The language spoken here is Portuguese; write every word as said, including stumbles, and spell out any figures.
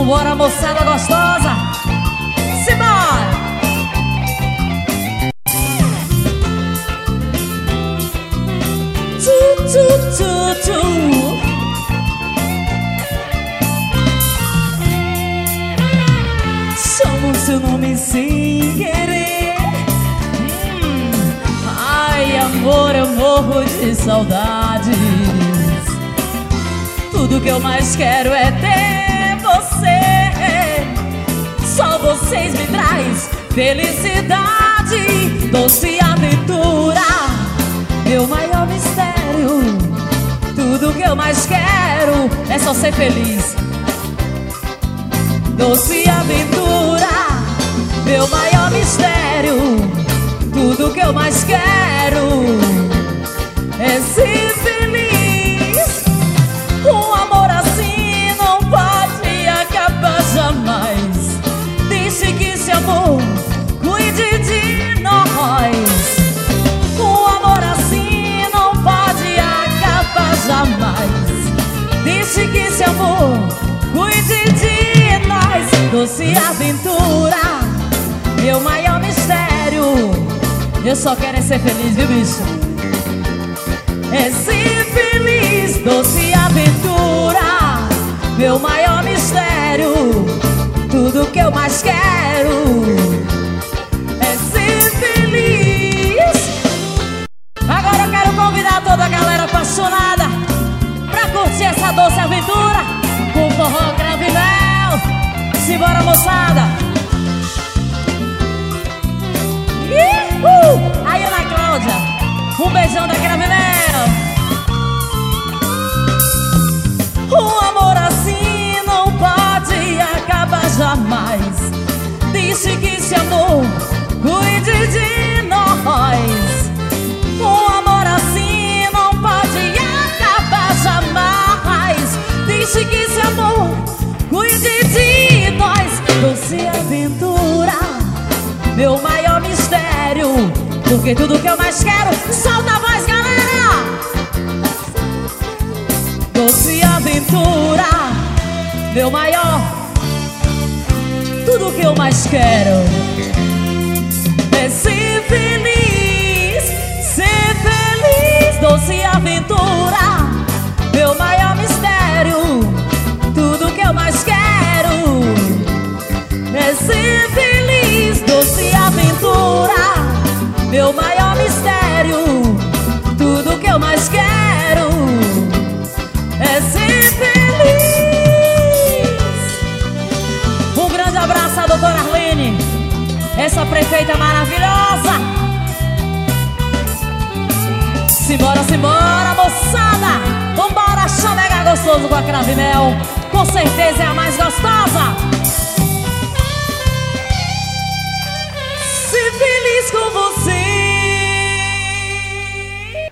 Vambora, moçada gostosa, simbora! Tu, tu, tu, tu. Chamo seu nome sem querer. hum. Ai, amor, eu morro de saudades. Tudo que eu mais quero é ter você. Só vocês me traz felicidade. Doce aventura, meu maior mistério. Tudo que eu mais quero é só ser feliz. Doce aventura, meu maior mistério. Tudo que eu mais quero é ser feliz. Um amor assim não pode acabar jamais. Deixe que esse amor cuide de nós. Um amor assim não pode acabar jamais. Deixe que esse amor cuide de nós. Doce aventura, meu maior mistério. Eu só quero é ser feliz, viu, bicho? É ser feliz. Doce aventura, meu maior mistério. Tudo que eu mais quero é ser feliz. Agora eu quero convidar toda a galera apaixonada pra curtir essa doce aventura com forró, cravo e mel. Simbora, moçada. Uhul! Aí, Ana Cláudia, um beijão da cravo e mel. Um amor assim não pode acabar jamais. Deixe que esse amor cuide de nós. Um amor assim não pode acabar jamais. Deixe que esse amor cuide de nós. Doce aventura, meu maior mistério. Porque tudo que eu mais quero, solta a voz, galera. Doce aventura, meu maior. Tudo que eu mais quero é ser feliz, ser feliz. Doce aventura, meu maior mistério. Tudo que eu mais quero é ser feliz. Doce aventura, meu maior mistério. Tudo que eu mais quero é ser feliz. Um grande abraço à doutora Arlene, essa prefeita maravilhosa. Simbora, simbora, moçada. Vambora, chamegar gostoso com a cravo e mel. Com certeza é a mais gostosa.